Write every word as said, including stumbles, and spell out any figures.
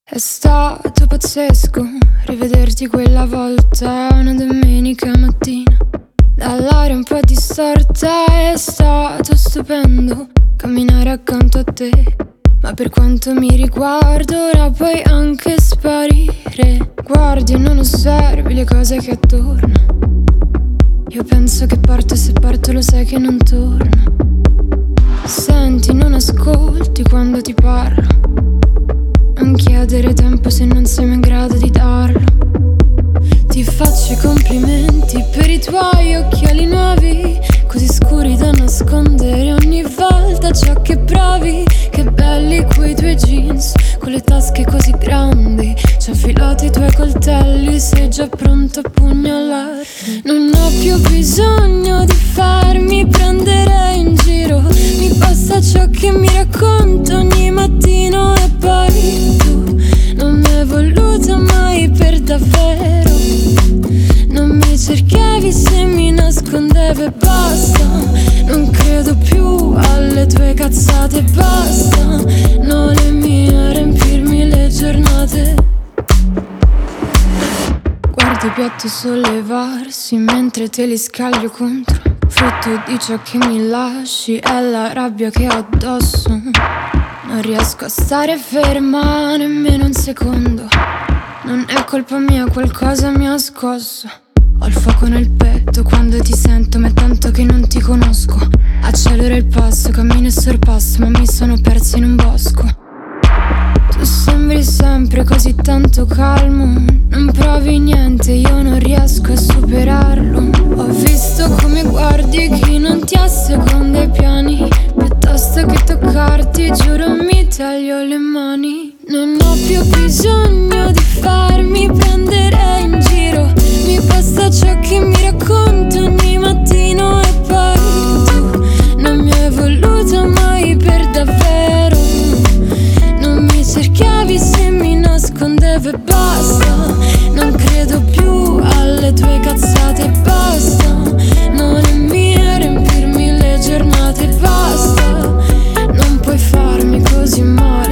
È stato pazzesco rivederti quella volta, una domenica mattina, dall'aria un po' distorta. È stato stupendo camminare accanto a te, ma per quanto mi riguarda ora puoi anche sparire. Guardi e non osservi le cose che attorno. Io penso che parto e se parto lo sai che non torno. Senti, non ascolti quando ti parlo. Non chiedere tempo se non siamo in grado di darlo. Ti faccio i complimenti per i tuoi occhiali nuovi, così scuri da nascondere ogni volta ciò che provi. Che belli quei tuoi jeans, con le tasche così grandi, ci ho affilato i tuoi coltelli, sei già pronto a pugnalare. Non ho più bisogno di farmi prendere in giro, mi basta ciò che mi racconto ogni mattino. E poi tu non mi hai voluto mai per davvero, non mi cercavi se mi nascondevo e basta. Non credo più alle tue cazzate, basta. Non è mia riempirmi le giornate. Guardo i piatti sollevarsi mentre te li scaglio contro, frutto di ciò che mi lasci è la rabbia che ho addosso. Non riesco a stare ferma nemmeno un secondo. Non è colpa mia, qualcosa mi ha scosso. Ho il fuoco nel petto quando ti sento, ma è tanto che non ti conosco. Accelero il passo, cammino e sorpasso, ma mi sono persa in un bosco. Tu sembri sempre così tanto calmo, non provi niente, io non riesco a superarlo. Ho visto come guardi chi non ti asseconda i piani, piuttosto che toccarti, giuro mi taglio le mani. Non ho più bisogno di farmi prendere in giro, mi basta ciò che mi racconto ogni mattino. E poi tu non mi hai voluto mai per davvero, non mi cercavi se mi nascondevo e basta. Non credo più alle tue cazzate, basta. Non è mia riempirmi le giornate, basta. Non puoi farmi così male.